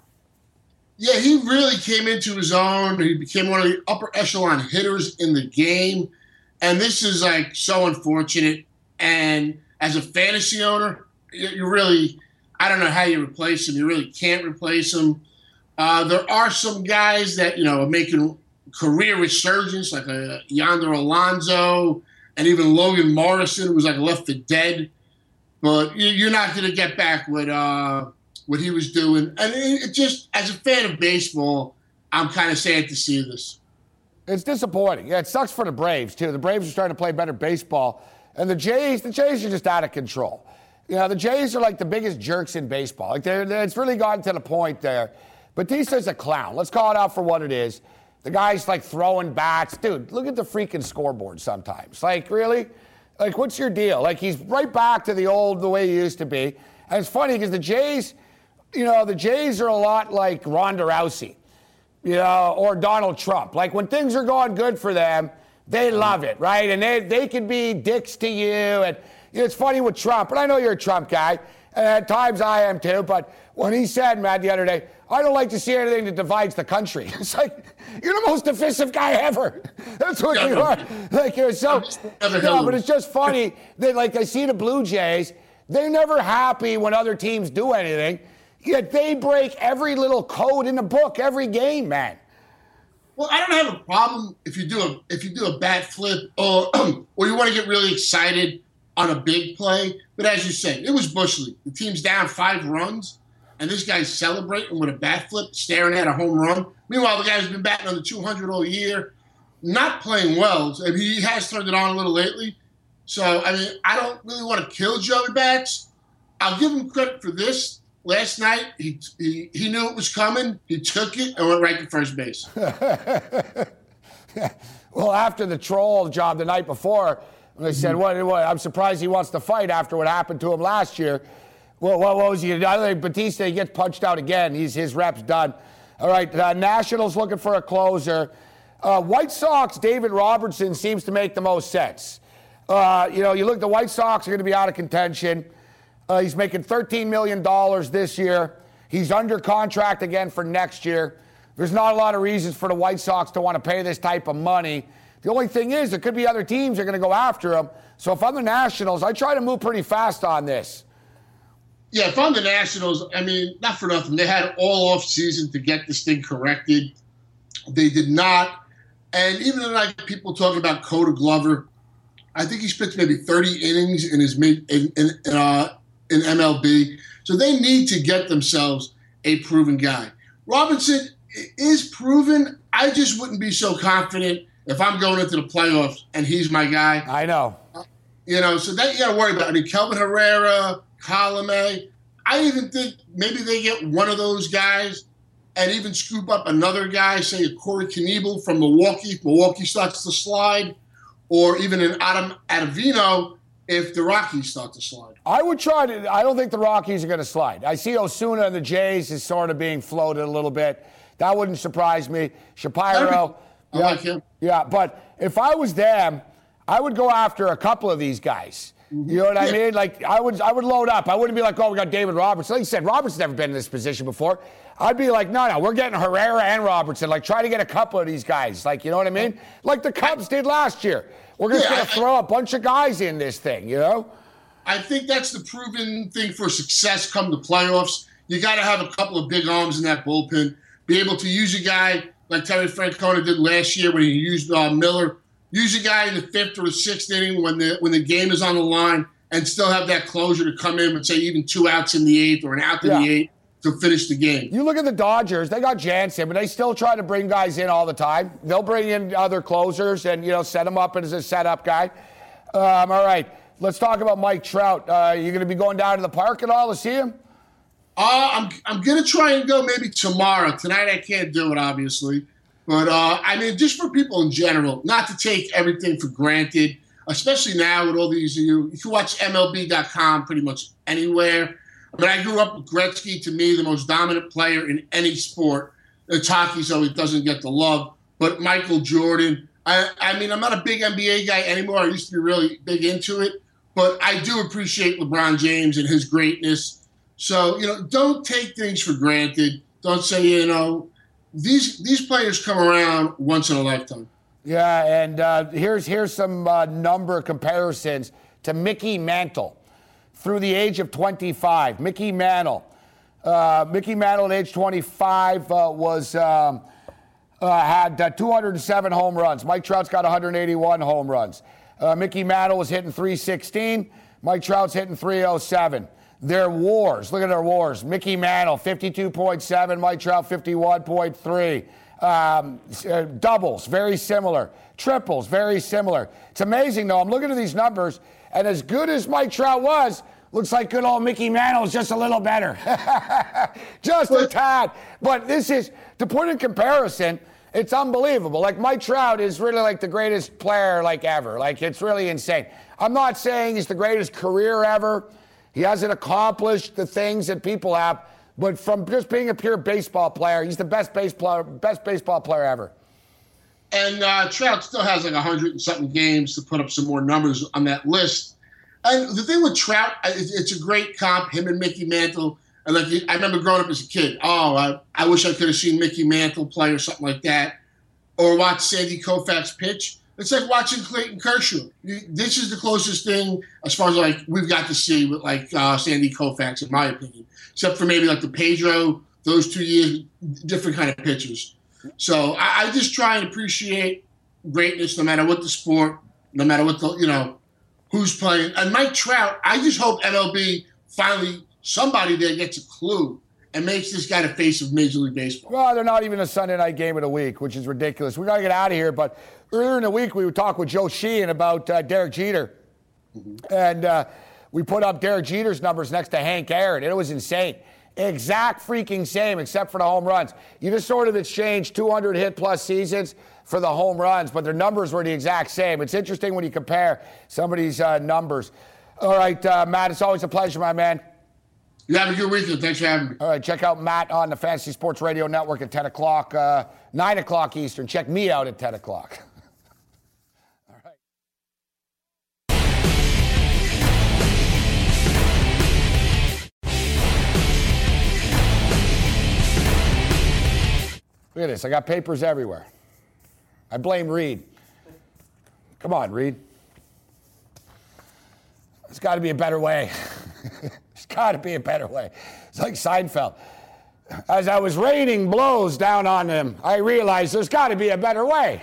Yeah, he really came into his own. He became one of the upper echelon hitters in the game. And this is, like, so unfortunate. And as a fantasy owner, you, you really, I don't know how you replace him. You really can't replace him. Uh, there are some guys that, you know, are making career resurgence, like a Yonder Alonso and even Logan Morrison, who was, like, left for dead. But you, you're not going to get back what uh, what he was doing. And it, it just, as a fan of baseball, I'm kind of sad to see this. It's disappointing. Yeah, it sucks for the Braves, too. The Braves are starting to play better baseball. And the Jays, the Jays are just out of control. You know, the Jays are like the biggest jerks in baseball. Like they're, they're, it's really gotten to the point there. Batista's a clown. Let's call it out for what it is. The guy's like throwing bats. Dude, look at the freaking scoreboard sometimes. Like, really? Like, what's your deal? Like, he's right back to the old, the way he used to be. And it's funny because the Jays, you know, the Jays are a lot like Ronda Rousey. You know, or Donald Trump. Like, when things are going good for them, they love it, right? And they they can be dicks to you. And you know, it's funny with Trump, and I know you're a Trump guy, and at times I am too, but when he said, Matt, the other day, I don't like to see anything that divides the country. It's like, you're the most divisive guy ever. That's what you are. Like, you're so, no, but it's just funny that, like, I see the Blue Jays, they're never happy when other teams do anything. Yet they break every little code in the book every game, man. Well, I don't have a problem if you do a if you do a bat flip or or you want to get really excited on a big play. But as you say, it was Bush League. The team's down five runs, and this guy's celebrating with a bat flip, staring at a home run. Meanwhile, the guy's been batting under two hundred all year, not playing well. I mean, he has turned it on a little lately. So, I mean, I don't really want to kill Joey Bats. I'll give him credit for this. Last night, he, he he knew it was coming. He took it and went right to first base. Well, after the troll job the night before, they said, what, what, I'm surprised he wants to fight after what happened to him last year. Well, what, what was he? I think Batista he gets punched out again. He's His rep's done. All right, uh, Nationals looking for a closer. Uh, White Sox, David Robertson seems to make the most sense. Uh, you know, you look, the White Sox are going to be out of contention. Uh, he's making thirteen million dollars this year. He's under contract again for next year. There's not a lot of reasons for the White Sox to want to pay this type of money. The only thing is, there could be other teams that are going to go after him. So if I'm the Nationals, I try to move pretty fast on this. Yeah, if I'm the Nationals, I mean, not for nothing. They had all off season to get this thing corrected. They did not. And even like people talking about Coda Glover, I think he's pitched maybe thirty innings in his mid in, in, uh, in M L B. So they need to get themselves a proven guy. Robinson is proven. I just wouldn't be so confident if I'm going into the playoffs and he's my guy. I know. Uh, you know, so that you got to worry about. I mean, Kelvin Herrera, Colomé. I even think maybe they get one of those guys and even scoop up another guy, say a Corey Knebel from Milwaukee. If Milwaukee starts to slide, or even an Adam Ottavino if the Rockies start to slide. I would try to. I don't think the Rockies are going to slide. I see Osuna and the Jays is sort of being floated a little bit. That wouldn't surprise me. Shapiro. I yeah, like him. Yeah, but if I was them, I would go after a couple of these guys. Mm-hmm. You know what yeah. I mean? Like, I would I would load up. I wouldn't be like, oh, we got David Robertson. Like you said, Robertson's never been in this position before. I'd be like, no, no, we're getting Herrera and Robertson. Like, try to get a couple of these guys. Like, you know what I mean? Like the Cubs did last year. We're just yeah, going to throw a bunch of guys in this thing, you know? I think that's the proven thing for success come the playoffs. You got to have a couple of big arms in that bullpen. Be able to use a guy like Terry Francona did last year when he used uh, Miller. Use a guy in the fifth or the sixth inning when the when the game is on the line and still have that closure to come in and say even two outs in the eighth or an out in yeah. the eighth to finish the game. You look at the Dodgers, they got Jansen, but they still try to bring guys in all the time. They'll bring in other closers and, you know, set them up as a setup guy. Um, all right, let's talk about Mike Trout. Uh, you going to be going down to the park at all to see him? Uh, I'm I'm going to try and go maybe tomorrow. Tonight I can't do it, obviously. But, uh, I mean, just for people in general, not to take everything for granted, especially now with all these, you, you can watch M L B dot com pretty much anywhere. I mean, I grew up with Gretzky, to me, the most dominant player in any sport. it's hockey, so he doesn't get the love. But Michael Jordan, I, I mean, I'm not a big N B A guy anymore. I used to be really big into it. But I do appreciate LeBron James and his greatness. So, you know, don't take things for granted. Don't say, you know, these these players come around once in a lifetime. Yeah, and uh, here's here's some uh, number comparisons to Mickey Mantle through the age of twenty-five. Mickey Mantle. Uh, Mickey Mantle at age twenty-five uh, was um, uh, had uh, two hundred seven home runs. Mike Trout's got one hundred eighty-one home runs. Uh, Mickey Mantle was hitting three sixteen. Mike Trout's hitting three oh seven. Their wars, look at their wars. Mickey Mantle, fifty-two point seven. Mike Trout, fifty-one point three. Um, uh, doubles, very similar. Triples, very similar. It's amazing, though. I'm looking at these numbers, and as good as Mike Trout was, looks like good old Mickey Mantle is just a little better. Just a tad. But this is, to put in comparison, it's unbelievable. Like, Mike Trout is really like the greatest player, like, ever. Like, it's really insane. I'm not saying he's the greatest career ever. He hasn't accomplished the things that people have. But from just being a pure baseball player, he's the best baseball best baseball player ever. And uh, Trout still has like a hundred and something games to put up some more numbers on that list. And the thing with Trout, it's a great comp, him and Mickey Mantle. And like I remember growing up as a kid, oh, I, I wish I could have seen Mickey Mantle play or something like that, or watch Sandy Koufax pitch. It's like watching Clayton Kershaw. This is the closest thing, as far as like we've got to see with like uh, Sandy Koufax, in my opinion, except for maybe like the Pedro. Those two years, different kind of pitchers. So I, I just try and appreciate greatness, no matter what the sport, no matter what the you know who's playing. And Mike Trout, I just hope M L B finally somebody there gets a clue and makes this guy the face of Major League Baseball. Well, they're not even a Sunday night game of the week, which is ridiculous. We got to get out of here. But earlier in the week, we were talking with Joe Sheehan about uh, Derek Jeter. Mm-hmm. And uh, we put up Derek Jeter's numbers next to Hank Aaron. It was insane. Exact freaking same, except for the home runs. You just sort of exchanged two hundred hit-plus seasons for the home runs, but their numbers were the exact same. It's interesting when you compare some of these uh, numbers. All right, uh, Matt, it's always a pleasure, my man. You have a good weekend. Thanks for having me. All right, check out Matt on the Fantasy Sports Radio Network at ten o'clock, uh, nine o'clock Eastern. Check me out at ten o'clock. All right. Look at this. I got papers everywhere. I blame Reed. Come on, Reed. There's got to be a better way. There's got to be a better way. It's like Seinfeld. As I was raining blows down on them, I realized there's got to be a better way.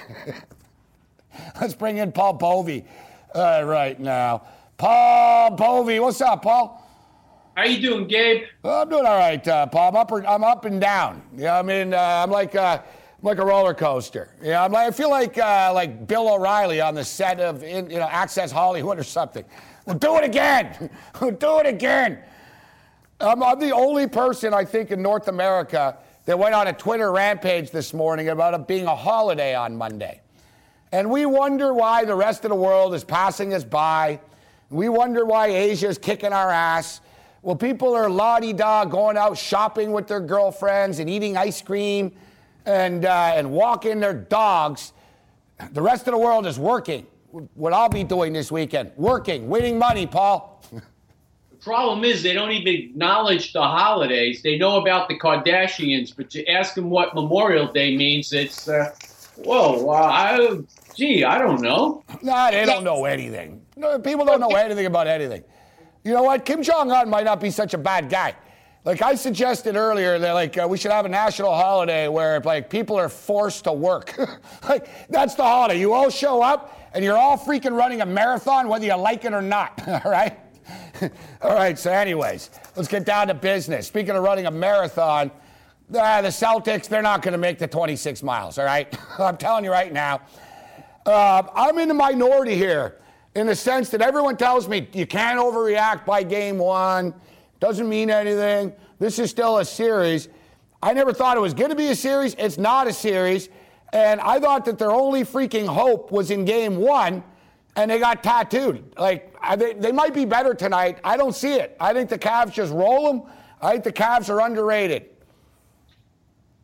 Let's bring in Paul Povey uh, right now. Paul Povey, what's up, Paul? How you doing, Gabe? Well, I'm doing all right, uh, Paul. I'm up, or, I'm up and down. You know, I mean, uh, I'm like uh, I'm like a roller coaster. You know, I'm like, I feel like uh, like Bill O'Reilly on the set of in, you know Access Hollywood or something. We'll do it again. We'll do it again. I'm, I'm the only person, I think, in North America that went on a Twitter rampage this morning about it being a holiday on Monday. And we wonder why the rest of the world is passing us by. We wonder why Asia is kicking our ass. Well, people are la-di-da going out shopping with their girlfriends and eating ice cream and, uh, and walking their dogs. The rest of the world is working. What I'll be doing this weekend. Working, winning money, Paul. The problem is they don't even acknowledge the holidays. They know about the Kardashians, but to ask them what Memorial Day means, it's, uh, whoa, uh, I, gee, I don't know. Nah, they don't know anything. No, people don't know anything about anything. You know what? Kim Jong-un might not be such a bad guy. Like I suggested earlier, that like uh, we should have a national holiday where like people are forced to work. Like that's the holiday. You all show up and you're all freaking running a marathon, whether you like it or not. All right. All right. So, anyways, let's get down to business. Speaking of running a marathon, uh, the Celtics, they're not going to make the twenty-six miles. All right. I'm telling you right now. Uh, I'm in the minority here in the sense that everyone tells me you can't overreact by game one. Doesn't mean anything. This is still a series. I never thought it was going to be a series. It's not a series. And I thought that their only freaking hope was in game one, and they got tattooed. Like, they, they might be better tonight. I don't see it. I think the Cavs just roll them. I think the Cavs are underrated.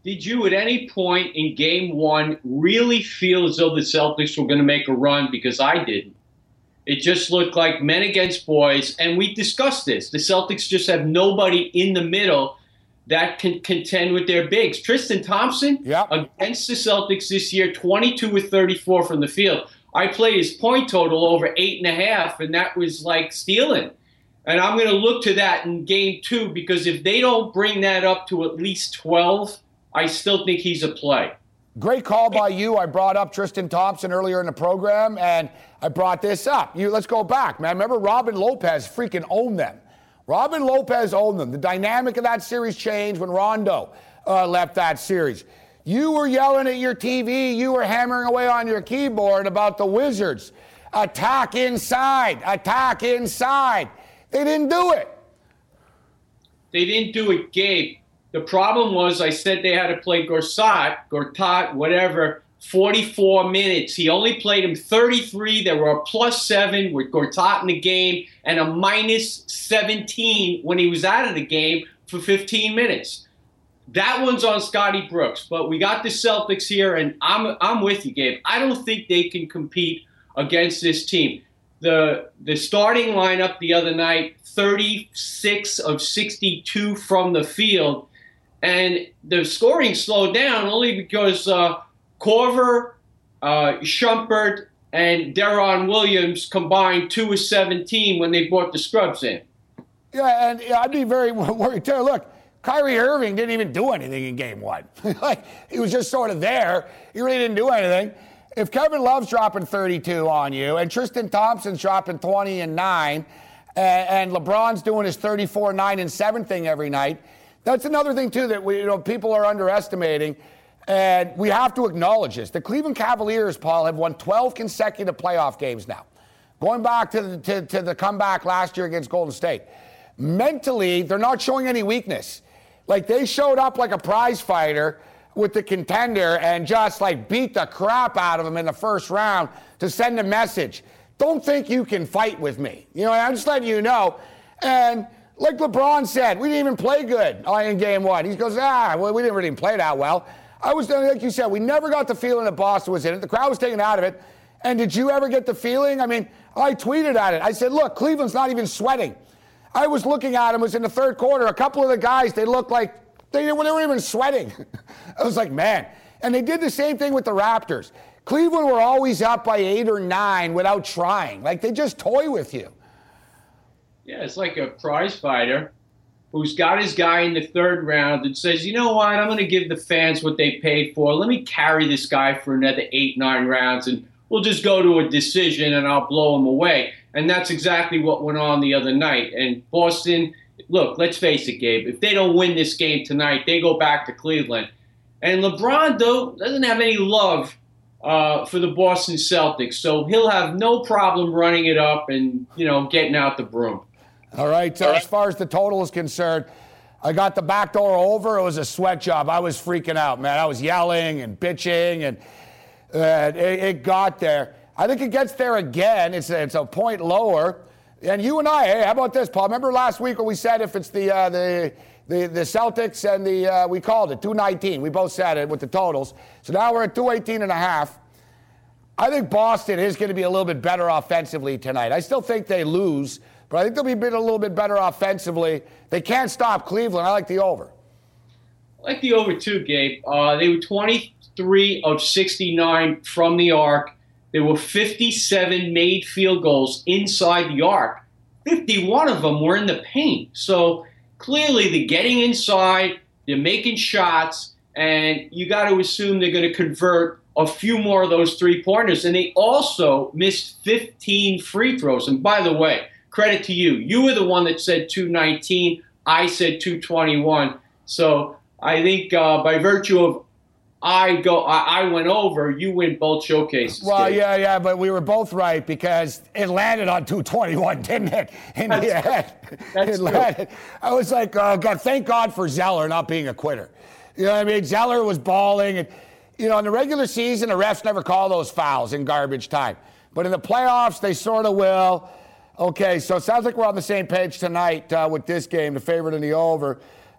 did you at any point in game one really feel as though the Celtics were going to make a run? Because I didn't. It just looked like men against boys, and we discussed this. The Celtics just have nobody in the middle that can contend with their bigs. Tristan Thompson, yep. against the Celtics this year, twenty-two with thirty-four from the field. I played his point total over eight and a half, and that was like stealing. And I'm going to look to that in game two, because if they don't bring that up to at least twelve, I still think he's a play. Great call by you. I brought up Tristan Thompson earlier in the program, and I brought this up. You, let's go back, man. Remember, Robin Lopez freaking owned them. Robin Lopez owned them. The dynamic of that series changed when Rondo uh, left that series. You were yelling at your T V. You were hammering away on your keyboard about the Wizards. Attack inside. Attack inside. They didn't do it. They didn't do it, Gabe. The problem was I said they had to play Gortat, Gortat, whatever, forty-four minutes. He only played him thirty-three. There were a plus seven with Gortat in the game and a minus seventeen when he was out of the game for fifteen minutes. That one's on Scotty Brooks. But we got the Celtics here, and I'm I'm with you, Gabe. I don't think they can compete against this team. The the starting lineup the other night, thirty-six of sixty-two from the field. And the scoring slowed down only because uh, Korver, uh, Shumpert, and Deron Williams combined two of seventeen when they brought the scrubs in. Yeah, and yeah, I'd be very worried too. Look, Kyrie Irving didn't even do anything in game one. Like, he was just sort of there. He really didn't do anything. If Kevin Love's dropping thirty-two on you, and Tristan Thompson's dropping twenty and nine, and, and LeBron's doing his thirty-four, nine, and seven thing every night, that's another thing, too, that we, you know, people are underestimating, and we have to acknowledge this. The Cleveland Cavaliers, Paul, have won twelve consecutive playoff games now, going back to the, to, to the comeback last year against Golden State. Mentally, they're not showing any weakness. Like, they showed up like a prize fighter with the contender and just, like, beat the crap out of them in the first round to send a message. Don't think you can fight with me. You know, I'm just letting you know. And like LeBron said, we didn't even play good in game one. He goes, ah, well, we didn't really play that well. I was, like you said, we never got the feeling that Boston was in it. The crowd was taken out of it. And did you ever get the feeling? I mean, I tweeted at it. I said, look, Cleveland's not even sweating. I was looking at them. It was in the third quarter. A couple of the guys, they looked like they, they weren't even sweating. I was like, man. And they did the same thing with the Raptors. Cleveland were always up by eight or nine without trying. Like, they just toy with you. Yeah, it's like a prize fighter who's got his guy in the third round and says, you know what, I'm going to give the fans what they paid for. Let me carry this guy for another eight, nine rounds, and we'll just go to a decision and I'll blow him away. And that's exactly what went on the other night. And Boston, look, let's face it, Gabe, if they don't win this game tonight, they go back to Cleveland. And LeBron, though, doesn't have any love uh, for the Boston Celtics, so he'll have no problem running it up and, you know, getting out the broom. All right, so as far as the total is concerned, I got the back door over. It was a sweat job. I was freaking out, man. I was yelling and bitching, and uh, it, it got there. I think it gets there again. It's a, it's a point lower. And you and I, hey, how about this, Paul? Remember last week when we said if it's the uh, the, the the Celtics and the, uh, we called it two nineteen. We both said it with the totals. So now we're at two eighteen and a half. I think Boston is going to be a little bit better offensively tonight. I still think they lose, but I think they'll be a little bit better offensively. They can't stop Cleveland. I like the over. I like the over too, Gabe. Uh, they were twenty-three of sixty-nine from the arc. There were fifty-seven made field goals inside the arc. fifty-one of them were in the paint. So clearly they're getting inside, they're making shots, and you got to assume they're going to convert a few more of those three-pointers. And they also missed fifteen free throws. And by the way, credit to you. You were the one that said two nineteen. I said two twenty-one. So I think uh, by virtue of I go, I, I went over, you win both showcases. Well, Dave. yeah, yeah, but we were both right because it landed on two twenty-one, didn't it? In That's the end. That's it landed. I was like, oh, God, thank God for Zeller not being a quitter. You know what I mean? Zeller was balling. And, you know, in the regular season, the refs never call those fouls in garbage time. But in the playoffs, they sort of will. Okay, so it sounds like we're on the same page tonight uh, with this game, the favorite and the over.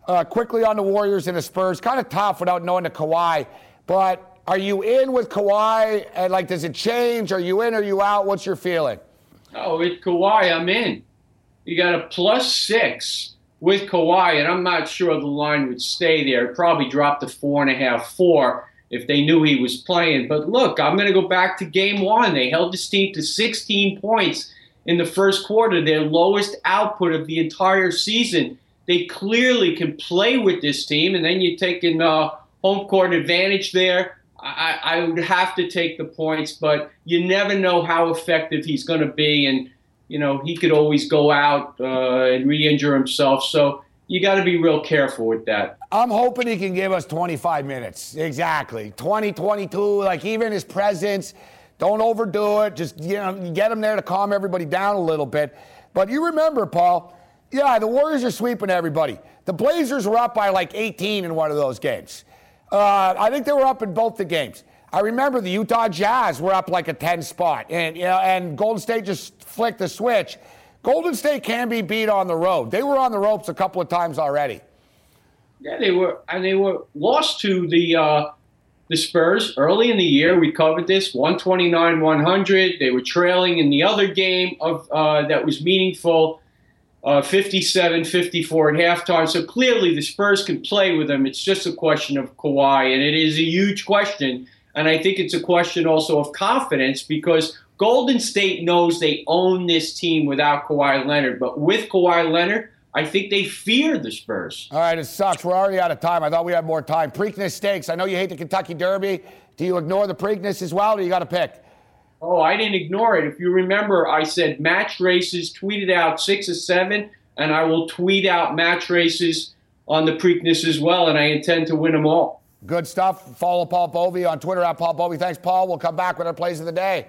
Uh, quickly on the Warriors and the Spurs, kind of tough without knowing the Kawhi. But are you in with Kawhi? And like, does it change? Are you in? Are you out? What's your feeling? Oh, with Kawhi, I'm in. You got a plus six with Kawhi, and I'm not sure the line would stay there. It probably dropped to four and a half, four if they knew he was playing. But look, I'm going to go back to game one. They held this team to sixteen points in the first quarter, their lowest output of the entire season. They clearly can play with this team, and then you're taking uh, home court advantage there. I, I would have to take the points, but you never know how effective he's going to be, and you know he could always go out uh, and re-injure himself. So you got to be real careful with that. I'm hoping he can give us twenty-five minutes. Exactly. twenty, twenty-two, like even his presence. Don't overdo it. Just, you know, get him there to calm everybody down a little bit. But you remember, Paul, yeah, the Warriors are sweeping everybody. The Blazers were up by like eighteen in one of those games. Uh, I think they were up in both the games. I remember the Utah Jazz were up like a ten spot, and you know, and Golden State just flicked the switch. Golden State can be beat on the road. They were on the ropes a couple of times already. Yeah, they were, and they were lost to the uh, the Spurs early in the year. We covered this, one twenty-nine one hundred. They were trailing in the other game of uh, that was meaningful. Uh, fifty-seven fifty-four at halftime. So clearly the Spurs can play with them. It's just a question of Kawhi, and it is a huge question. And I think it's a question also of confidence because Golden State knows they own this team without Kawhi Leonard. But with Kawhi Leonard, I think they fear the Spurs. All right, it sucks. We're already out of time. I thought we had more time. Preakness Stakes. I know you hate the Kentucky Derby. Do you ignore the Preakness as well, or you got to pick? Oh, I didn't ignore it. If you remember, I said match races, tweeted out six or seven, and I will tweet out match races on the Preakness as well, and I intend to win them all. Good stuff. Follow Paul Bovey on Twitter at Paul Bovey. Thanks, Paul. We'll come back with our plays of the day.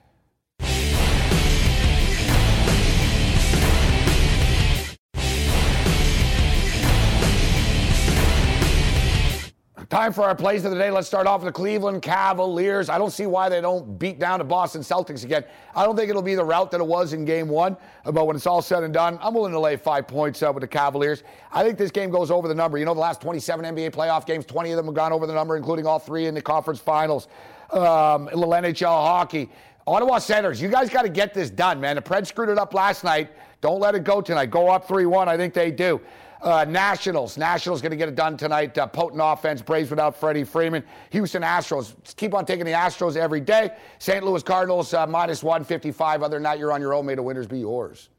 Time for our plays of the day. Let's start off with the Cleveland Cavaliers. I don't see why they don't beat down the Boston Celtics again. I don't think it'll be the route that it was in game one, but when it's all said and done, I'm willing to lay five points up with the Cavaliers. I think this game goes over the number. You know, the last twenty-seven N B A playoff games, twenty of them have gone over the number, including all three in the conference finals. Um, a little N H L hockey. Ottawa Senators, you guys got to get this done, man. The Preds screwed it up last night. Don't let it go tonight. Go up three one. I think they do. Uh, Nationals. Nationals going to get it done tonight. Uh, potent offense. Braves without Freddie Freeman. Houston Astros. Keep on taking the Astros every day. Saint Louis Cardinals, uh, minus one fifty-five. Other than that, you're on your own. May the winners be yours.